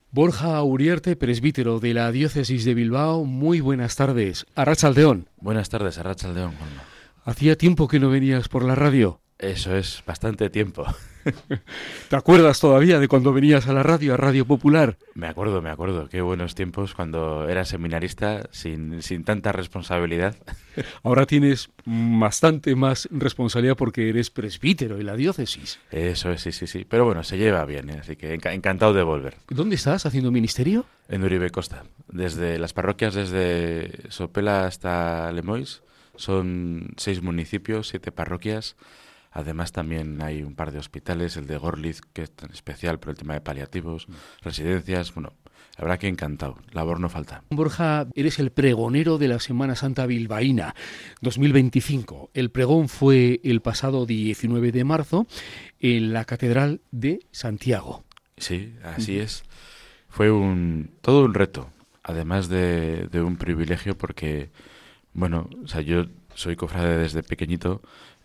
Borja Uriarte, presbítero de la Diócesis de Bilbao, muy buenas tardes. Arratsaldeón. Buenas tardes, Arratsaldeón, Juanma. Hacía tiempo que no venías por la radio. Eso es, bastante tiempo. ¿Te acuerdas todavía de cuando venías a la radio, a Radio Popular? Me acuerdo. Qué buenos tiempos cuando era seminarista sin tanta responsabilidad. Ahora tienes bastante más responsabilidad porque eres presbítero en la diócesis. Eso es, sí. Pero bueno, se lleva bien, así que encantado de volver. ¿Dónde estás haciendo ministerio? En Uribe Costa. Desde las parroquias, desde Sopela hasta Lemois, son 6 municipios, 7 parroquias. Además también hay un par de hospitales, el de Gorliz, que es tan especial por el tema de paliativos, residencias, bueno, la verdad que encantado, labor no falta. Borja, eres el pregonero de la Semana Santa Bilbaína 2025. El pregón fue el pasado 19 de marzo en la Catedral de Santiago. Sí, así es. Fue todo un reto, además de un privilegio porque, bueno, o sea, yo soy cofrade desde pequeñito.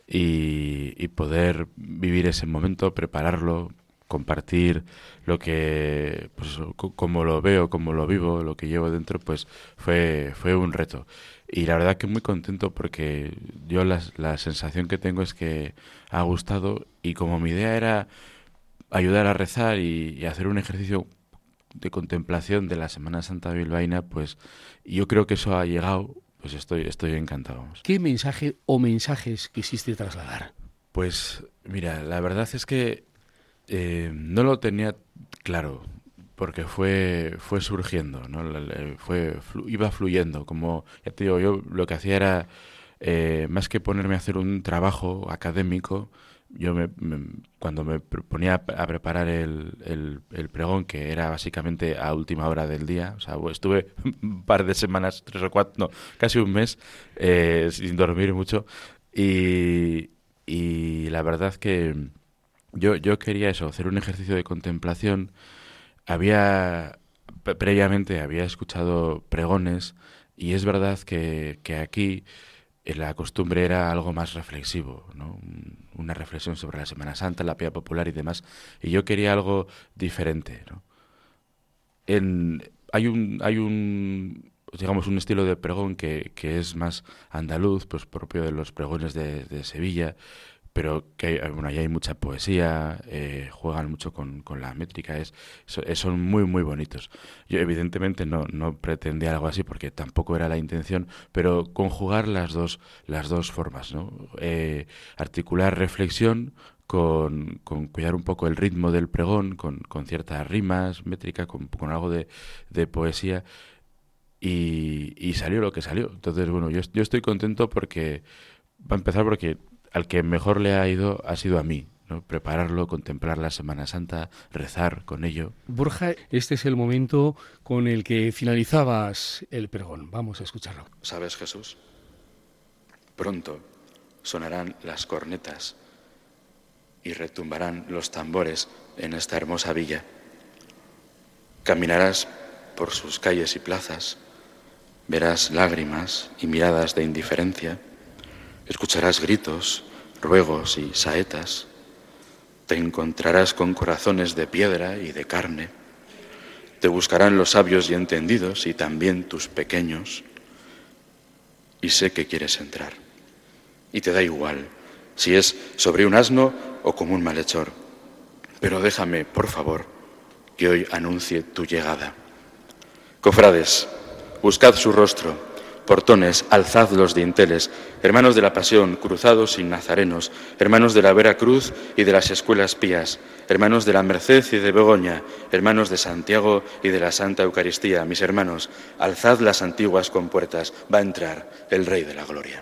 Y poder vivir ese momento, prepararlo, compartir lo que, pues, como lo veo, como lo vivo, lo que llevo dentro, pues fue un reto. Y la verdad que muy contento porque yo la sensación que tengo es que ha gustado, y como mi idea era ayudar a rezar y hacer un ejercicio de contemplación de la Semana Santa bilbaína, pues yo creo que eso ha llegado. Pues estoy encantado. Vamos. ¿Qué mensaje o mensajes quisiste trasladar? Pues mira, la verdad es que no lo tenía claro, porque fue surgiendo, ¿no? Iba fluyendo, como ya te digo, yo lo que hacía era, más que ponerme a hacer un trabajo académico, yo cuando me ponía a preparar el pregón, que era básicamente a última hora del día, o sea, estuve un par de semanas, 3 o 4, no, casi un mes, sin dormir mucho, y la verdad que yo quería eso, hacer un ejercicio de contemplación. Previamente había escuchado pregones, y es verdad que aquí la costumbre era algo más reflexivo, ¿no? Una reflexión sobre la Semana Santa, la piedad popular y demás, y yo quería algo diferente, ¿no? Hay un digamos un estilo de pregón que es más andaluz, pues propio de los pregones de Sevilla, pero que ahí hay mucha poesía, juegan mucho con la métrica, son muy bonitos. Yo evidentemente no pretendía algo así porque tampoco era la intención, pero conjugar las dos formas, ¿no? Articular reflexión con cuidar un poco el ritmo del pregón, con ciertas rimas, métrica, con algo de poesía, y salió lo que salió. Entonces, bueno, yo estoy contento porque, va a empezar porque al que mejor le ha ido ha sido a mí, ¿no? Prepararlo, contemplar la Semana Santa, rezar con ello. Borja, este es el momento con el que finalizabas el pregón. Vamos a escucharlo. ¿Sabes, Jesús? Pronto sonarán las cornetas y retumbarán los tambores en esta hermosa villa. Caminarás por sus calles y plazas, verás lágrimas y miradas de indiferencia. Escucharás gritos, ruegos y saetas. Te encontrarás con corazones de piedra y de carne. Te buscarán los sabios y entendidos y también tus pequeños. Y sé que quieres entrar. Y te da igual si es sobre un asno o como un malhechor. Pero déjame, por favor, que hoy anuncie tu llegada. Cofrades, buscad su rostro. Portones, alzad los dinteles, hermanos de la Pasión, cruzados y nazarenos, hermanos de la Vera Cruz y de las escuelas pías, hermanos de la Merced y de Begoña, hermanos de Santiago y de la Santa Eucaristía, mis hermanos, alzad las antiguas compuertas, va a entrar el Rey de la Gloria.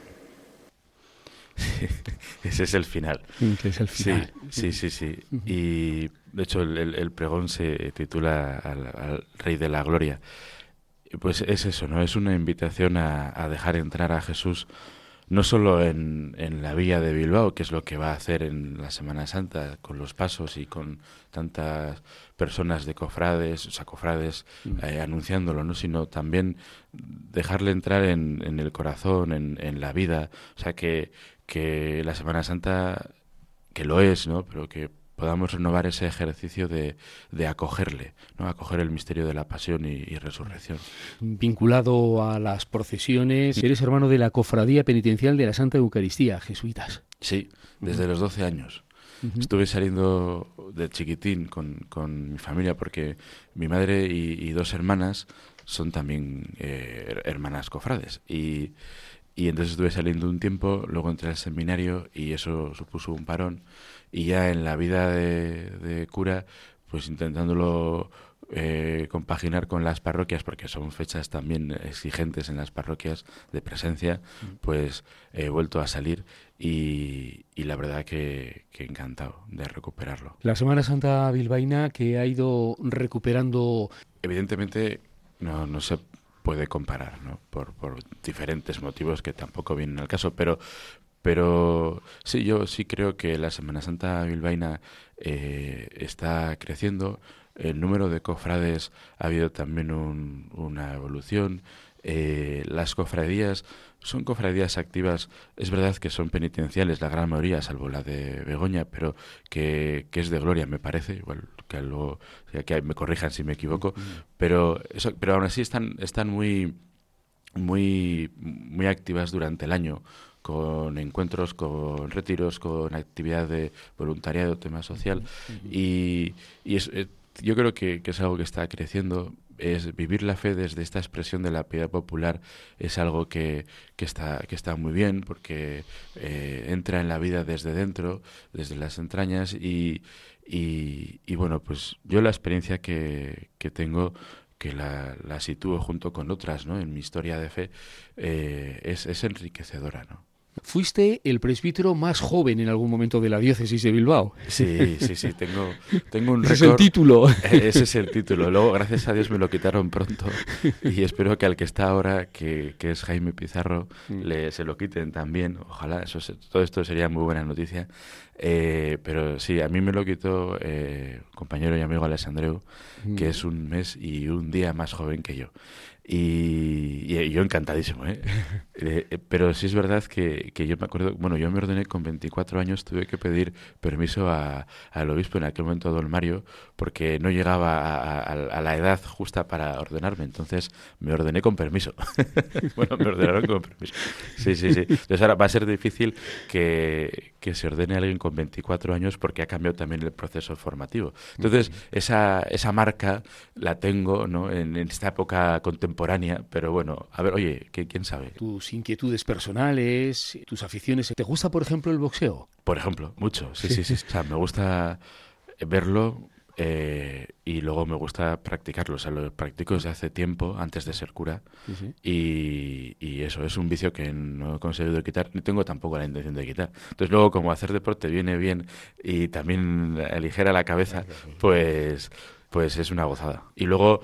Ese es el final. Que es el final. Sí. Y de hecho el pregón se titula al Rey de la Gloria. Pues es eso, ¿no? Es una invitación a dejar entrar a Jesús no solo en la villa de Bilbao, que es lo que va a hacer en la Semana Santa, con los pasos y con tantas personas de cofrades, anunciándolo, ¿no? Sino también dejarle entrar en el corazón, en la vida. O sea, que la Semana Santa, que lo es, ¿no? Pero que podamos renovar ese ejercicio de acogerle, ¿no? Acoger el misterio de la pasión y resurrección. Vinculado a las procesiones, eres hermano de la Cofradía Penitencial de la Santa Eucaristía, jesuitas. Sí, desde los 12 años. Estuve saliendo de chiquitín con mi familia porque mi madre y 2 hermanas son también hermanas cofrades. Y entonces estuve saliendo un tiempo, luego entré al seminario y eso supuso un parón. Y ya en la vida de cura, pues intentándolo compaginar con las parroquias, porque son fechas también exigentes en las parroquias de presencia, pues he vuelto a salir y la verdad que encantado de recuperarlo. La Semana Santa bilbaína que ha ido recuperando... Evidentemente no se puede comparar, ¿no? Por diferentes motivos que tampoco vienen al caso, pero sí, yo sí creo que la Semana Santa bilbaína está creciendo. El número de cofrades ha habido también una evolución. Las cofradías son cofradías activas, es verdad que son penitenciales, la gran mayoría, salvo la de Begoña, pero que es de gloria, me parece, igual que luego que me corrijan si me equivoco, pero aún así están muy activas durante el año, con encuentros, con retiros, con actividad de voluntariado, tema social, y yo creo que es algo que está creciendo. Es vivir la fe desde esta expresión de la piedad popular es algo que está muy bien, porque entra en la vida desde dentro, desde las entrañas, y bueno, pues yo la experiencia que tengo, que la sitúo junto con otras, ¿no?, en mi historia de fe, es enriquecedora, ¿no? Fuiste el presbítero más joven en algún momento de la diócesis de Bilbao. Sí, tengo un récord. Ese es el título. Ese es el título. Luego, gracias a Dios, me lo quitaron pronto y espero que al que está ahora, que es Jaime Pizarro, se lo quiten también. Ojalá, todo esto sería muy buena noticia. Pero sí, a mí me lo quitó compañero y amigo Alessandreu, que es un mes y un día más joven que yo. Y yo encantadísimo, ¿eh? Pero sí es verdad que yo me acuerdo, bueno, yo me ordené con 24 años, tuve que pedir permiso al obispo, en aquel momento a don Mario, porque no llegaba a la edad justa para ordenarme, entonces me ordené con permiso. Bueno, me ordenaron con permiso. Sí. Entonces ahora va a ser difícil que se ordene alguien con 24 años porque ha cambiado también el proceso formativo. Entonces, esa marca la tengo, ¿no?, en esta época contemporánea, pero bueno, a ver, oye, ¿quién sabe? Tus inquietudes personales, tus aficiones. ¿Te gusta, por ejemplo, el boxeo? Por ejemplo, mucho, sí. O sea, me gusta verlo y luego me gusta practicarlo. O sea, lo practico desde hace tiempo, antes de ser cura. Sí. Y eso es un vicio que no he conseguido quitar, ni tengo tampoco la intención de quitar. Entonces luego, como hacer deporte viene bien y también aligera la cabeza, pues es una gozada. Y luego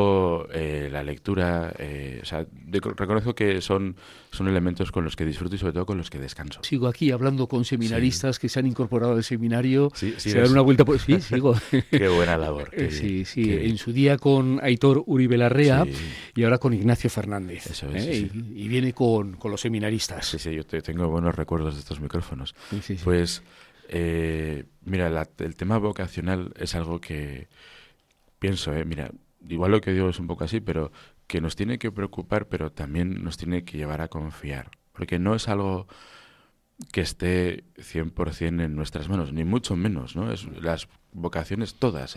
la lectura, o sea, reconozco que son elementos con los que disfruto y sobre todo con los que descanso. Sigo aquí hablando con seminaristas que se han incorporado al seminario. Sí, se dan una vuelta por... Sí, sigo. Qué buena labor. Sí. En su día con Aitor Uribe Larrea y ahora con Ignacio Fernández. Eso es, y viene con los seminaristas. Sí, yo tengo buenos recuerdos de estos micrófonos. Sí. Pues, mira, el tema vocacional es algo que pienso, mira, igual lo que digo es un poco así, pero que nos tiene que preocupar, pero también nos tiene que llevar a confiar. Porque no es algo que esté 100% en nuestras manos, ni mucho menos, ¿no? Las vocaciones todas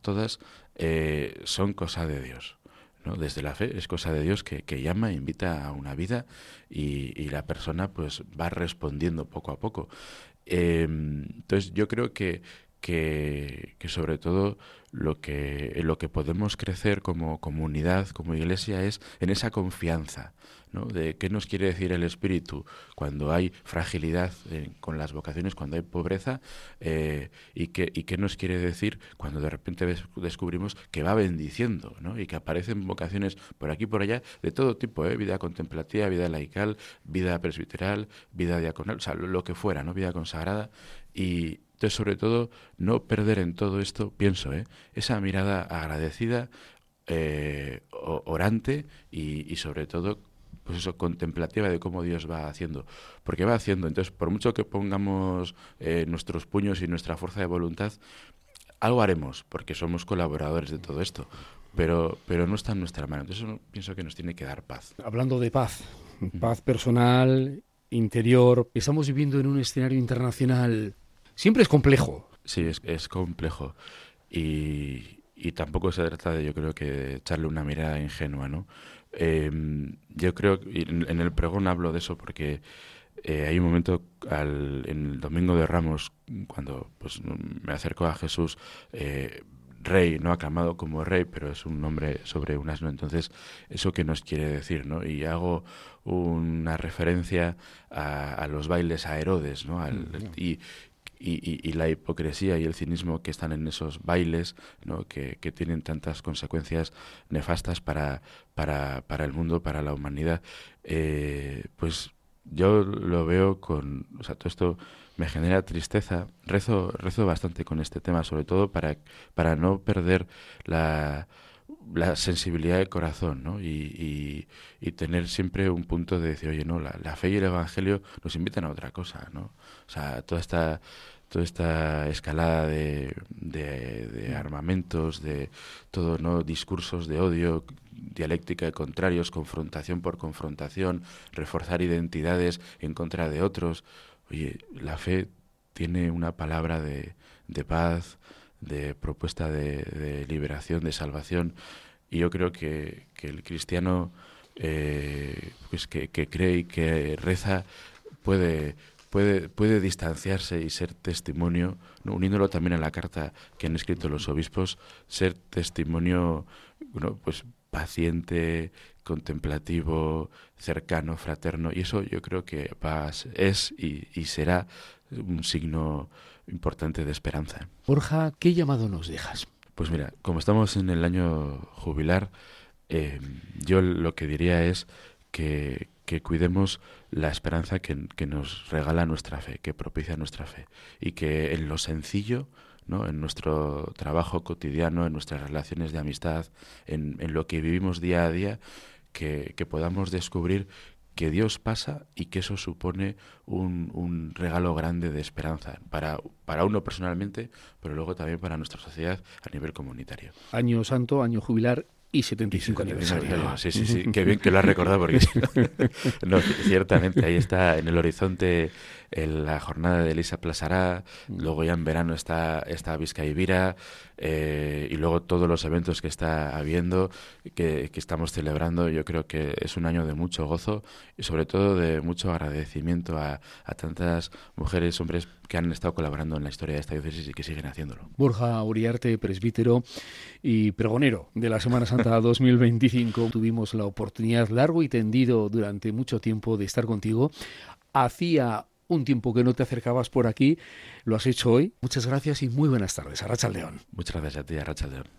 son cosa de Dios, ¿no? Desde la fe es cosa de Dios que llama, invita a una vida y la persona pues va respondiendo poco a poco. Entonces yo creo que sobre todo lo que podemos crecer como comunidad, como iglesia, es en esa confianza, ¿no? De qué nos quiere decir el Espíritu cuando hay fragilidad con las vocaciones, cuando hay pobreza, y qué nos quiere decir cuando de repente descubrimos que va bendiciendo, ¿no? Y que aparecen vocaciones por aquí y por allá de todo tipo, vida contemplativa, vida laical, vida presbiteral, vida diaconal, o sea, lo que fuera, ¿no? Vida consagrada. Y entonces, sobre todo, no perder en todo esto, pienso, esa mirada agradecida, orante y sobre todo pues eso, contemplativa de cómo Dios va haciendo, porque va haciendo. Entonces, por mucho que pongamos nuestros puños y nuestra fuerza de voluntad, algo haremos, porque somos colaboradores de todo esto, pero no está en nuestra mano. Entonces, eso pienso que nos tiene que dar paz. Hablando de paz, paz personal, interior, estamos viviendo en un escenario internacional, siempre es complejo. Sí, es complejo. Y tampoco se trata de, yo creo, que echarle una mirada ingenua, ¿no? Yo creo, y en el pregón hablo de eso porque hay un momento en el Domingo de Ramos, cuando pues me acerco a Jesús, rey, no aclamado como rey, pero es un nombre sobre un asno. Entonces, ¿eso qué nos quiere decir, no? Y hago una referencia a los bailes a Herodes, ¿no? Y la hipocresía y el cinismo que están en esos bailes, ¿no? que tienen tantas consecuencias nefastas para el mundo, para la humanidad. Pues yo lo veo con... O sea, todo esto me genera tristeza. Rezo bastante con este tema, sobre todo para no perder la sensibilidad de corazón, ¿no? Y tener siempre un punto de decir, oye, no, la fe y el evangelio nos invitan a otra cosa, ¿no? O sea, toda esta escalada de armamentos, de todo, ¿no? Discursos de odio, dialéctica de contrarios, confrontación por confrontación, reforzar identidades en contra de otros. Oye, la fe tiene una palabra de paz, de propuesta de liberación, de salvación, y yo creo que el cristiano pues que cree y que reza puede distanciarse y ser testimonio, ¿no? Uniéndolo también a la carta que han escrito los obispos, ser testimonio, bueno, pues paciente, contemplativo, cercano, fraterno, y eso yo creo que es y será un signo importante de esperanza. Borja, ¿qué llamado nos dejas? Pues mira, como estamos en el año jubilar, yo lo que diría es que cuidemos la esperanza que nos regala nuestra fe, que propicia nuestra fe, y que en lo sencillo, ¿no? En nuestro trabajo cotidiano, en nuestras relaciones de amistad, en lo que vivimos día a día, que podamos descubrir que Dios pasa y que eso supone un regalo grande de esperanza para uno personalmente, pero luego también para nuestra sociedad a nivel comunitario. Año santo, año jubilar y 75 aniversario. Sí, qué bien que lo has recordado, porque no, ciertamente ahí está en el horizonte la jornada de Elisa Plasará, luego ya en verano está Vizcaivira, y luego todos los eventos que está habiendo, que estamos celebrando. Yo creo que es un año de mucho gozo y sobre todo de mucho agradecimiento a tantas mujeres, hombres que han estado colaborando en la historia de esta diócesis y que siguen haciéndolo. Borja Uriarte, presbítero y pregonero de la Semana Santa 2025. Tuvimos la oportunidad largo y tendido durante mucho tiempo de estar contigo. Hacía un tiempo que no te acercabas por aquí, lo has hecho hoy. Muchas gracias y muy buenas tardes. Arratsaldeon. Muchas gracias a ti, Arratsaldeon.